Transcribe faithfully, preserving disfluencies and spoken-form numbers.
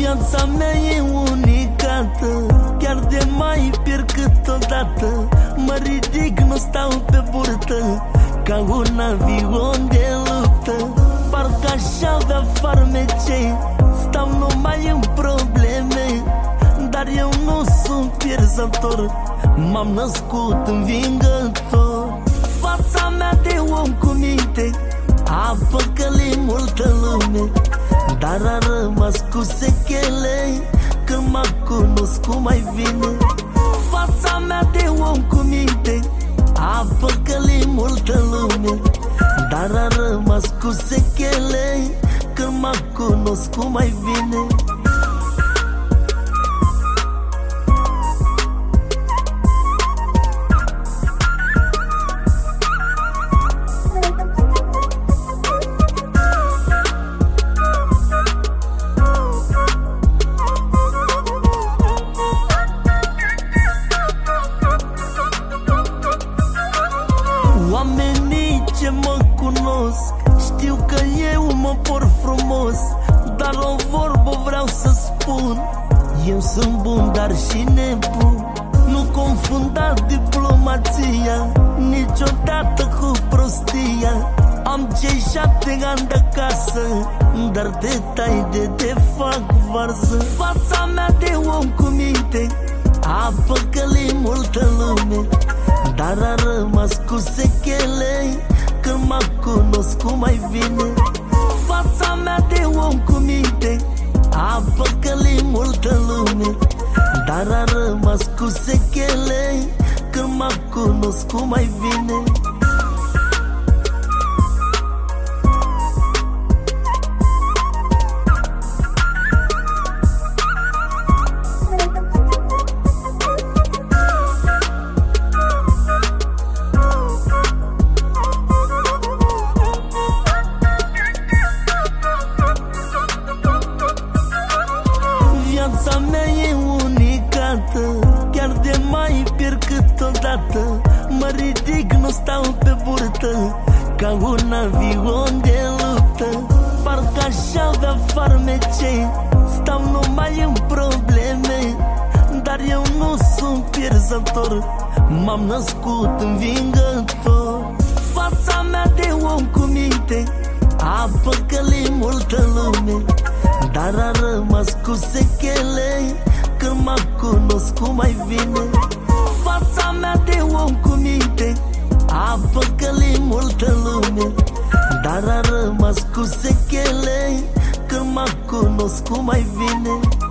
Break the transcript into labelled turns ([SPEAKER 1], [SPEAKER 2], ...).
[SPEAKER 1] Viața mea e unicată, chiar de mai pierd câteodată. Mă ridic, nu stau pe burtă, ca un avion de luptă. Parcă aș avea farmecei, stau numai în probleme, dar eu nu sunt pierzător, m-am născut învingător. Fața mea de om cu minte a păcălit multă lume, dar a rămas cu sechele când m-a cunoscut mai bine. Fața mea de om cu minte a păcălit multă lume, dar a rămas cu sechele când m-a cunoscut mai bine. Oamenii ce mă cunosc știu că eu mă por frumos, dar o vorbă vreau să spun: eu sunt bun, dar și nebun. Nu confunda diplomația niciodată cu prostia. Am cei șapte ani de acasă, dar detalii de te fac varză. Fața mea de om cu minte a păcălit multă lume, dar a rămas cu sechele când m-a cunoscut mai bine. Fața mea de om cu minte a păcălit multă lume, dar a rămas cu sechele când m-a cunoscut mai bine. Viața mea e unicată, chiar de mai pierd câteodată. Mă ridic, nu stau pe burtă, ca un avion de luptă. Parcă aș avea farmecei, stau numai în probleme, dar eu nu sunt pierzător, m-am născut învingător. Fața mea de om cu minte a păcălit multă lume, dar a rămas cu sechele când m-a cunoscut mai bine. Fața mea de om cu minte a păcălit multă lume, dar a rămas cu sechele când m-a cunoscut mai bine.